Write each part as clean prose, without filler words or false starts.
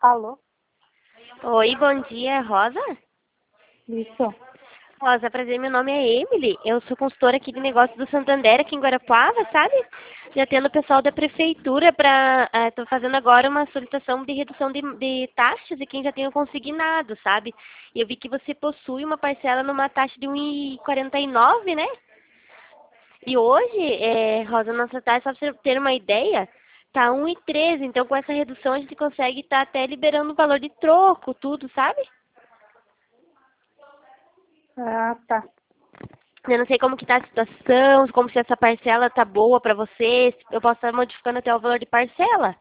Alô? Oi, bom dia, Rosa? Isso. Rosa, prazer, meu nome é Emily. Eu sou consultora aqui de negócios do Santander, aqui em Guarapuava, sabe? Já tendo o pessoal da prefeitura para... Estou fazendo agora uma solicitação de redução de taxas de quem já tem o consignado, sabe? E eu vi que você possui uma parcela numa taxa de 1,49, né? E hoje, Rosa, nossa taxa, só para você ter uma ideia, tá 1,13. Então, com essa redução, a gente consegue estar até liberando o valor de troco, tudo, sabe? Ah, tá. Eu não sei como que tá a situação, como se essa parcela tá boa pra você, se eu posso estar modificando até o valor de parcela.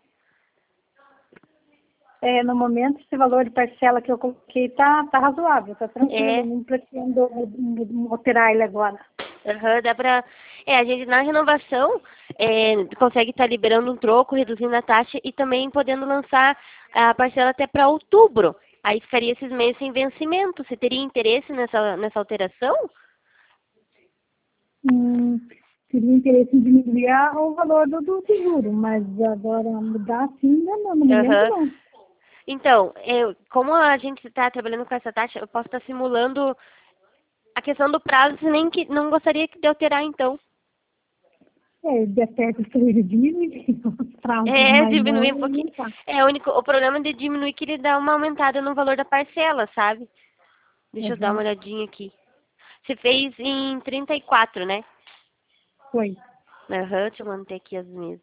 No momento, esse valor de parcela que eu coloquei tá razoável, tá tranquilo. É, Não pretendo alterar ele agora. aham, dá pra... a gente na renovação consegue estar liberando um troco, reduzindo a taxa e também podendo lançar a parcela até para outubro. Aí ficaria esses meses sem vencimento. Você teria interesse nessa alteração? Teria interesse em diminuir o valor do seguro, mas agora mudar assim, não, no momento Aham. não. Então, como a gente está trabalhando com essa taxa, eu posso estar simulando a questão do prazo, você nem que não gostaria de alterar, então. De certo que ele diminuir os prazos, mas não Diminuir um pouquinho. aumentar. O problema de diminuir é que ele dá uma aumentada no valor da parcela, sabe? Deixa eu dar uma Uhum. olhadinha aqui. Você fez em 34, né? Foi. Aham, deixa eu manter aqui as mesmas.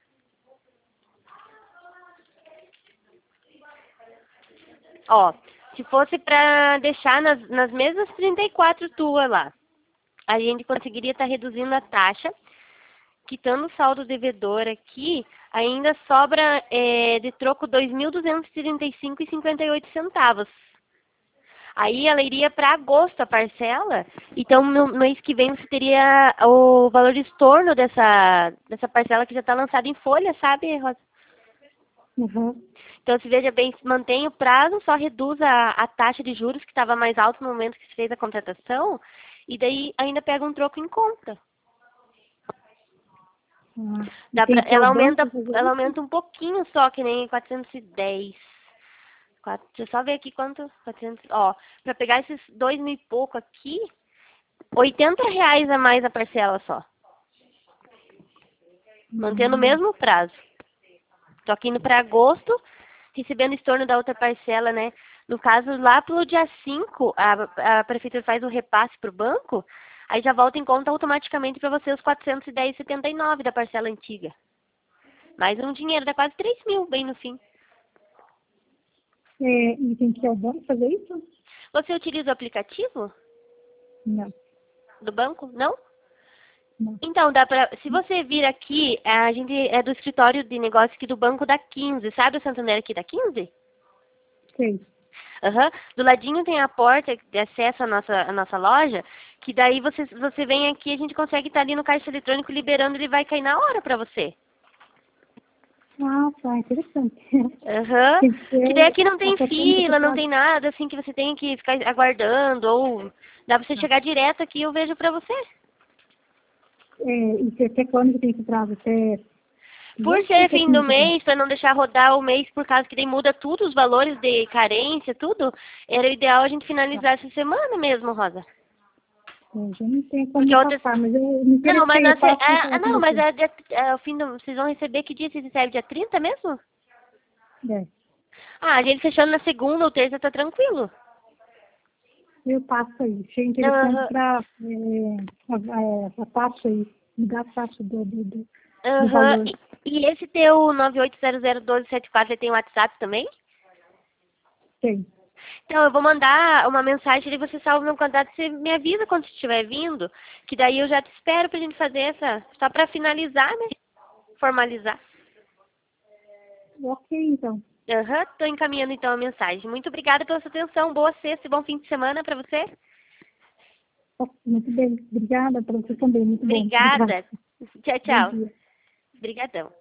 Ó, se fosse pra deixar nas mesmas 34 tua lá, a gente conseguiria estar reduzindo a taxa, quitando o saldo devedor aqui, ainda sobra de troco 2.235,58 centavos. Aí ela iria para agosto a parcela, então no mês que vem você teria o valor de estorno dessa parcela que já está lançada em folha, sabe, Rosa? Uhum. Então, se veja bem, se mantém o prazo, só reduz a taxa de juros que estava mais alta no momento que se fez a contratação, e daí ainda pega um troco em conta. E tem que ir ao banco fazer Ela isso? aumenta um pouquinho só, que nem 410. Deixa eu só ver aqui quanto. 400, ó, para pegar esses 2.000 e pouco aqui, R$ 80 a mais a parcela só. Mantendo o Uhum. mesmo prazo. Tô aqui indo para agosto, recebendo estorno da outra parcela, né? No caso, lá pelo dia 5 a prefeitura faz o repasse para o banco, aí já volta em conta automaticamente para você os 410,79 da parcela antiga. Mais um dinheiro, dá quase 3.000 bem no fim. E tem que ir ao banco fazer isso? Você utiliza o aplicativo Não, do banco? Não? não. Então, se você vir aqui, a gente é do escritório de negócio aqui do Banco da 15, sabe o Santander aqui da 15? Sei. Aham. Do ladinho tem a porta de acesso à nossa loja, que daí você vem aqui, a gente consegue estar ali no caixa eletrônico liberando, ele vai cair na hora para você. Ah, tá, interessante. Aham. Tem que Que daí ser aqui não a tem questão que você fila, não pode. tem nada assim que você tenha que ficar aguardando, ou dá pra você chegar direto aqui e eu vejo pra você. E até quando que tem esse prazo? Até Por agosto ou ser até fim do quando que tem? mês, para não deixar rodar o mês por causa que daí muda tudo, os valores de carência, tudo, era o ideal a gente Tá. finalizar essa semana mesmo, Rosa. Já não tem como Porque me outras. passar, mas eu me Não, mas, interessei, eu faço me falar com não, mas você. o fim do. Vocês vão receber que dia? Vocês recebem dia 30 mesmo? É, Ah, a gente fechando na segunda ou terça tá tranquilo. eu passo aí. Achei interessante Aham, para a taxa aí, mudar a taxa do aham. valor. E esse teu 98001274, ele tem WhatsApp também? Tem. Então, eu vou mandar uma mensagem e você salva o meu contato e você me avisa quando estiver vindo, que daí eu já te espero pra gente fazer só pra finalizar, né? Formalizar. Ok, então. Aham, tô encaminhando então a mensagem. Muito obrigada pela sua atenção, boa sexta e bom fim de semana pra você. Muito bem. Obrigada para você também. Muito bom. Obrigada. Obrigada. Tchau, Bom tchau. dia. Obrigadão.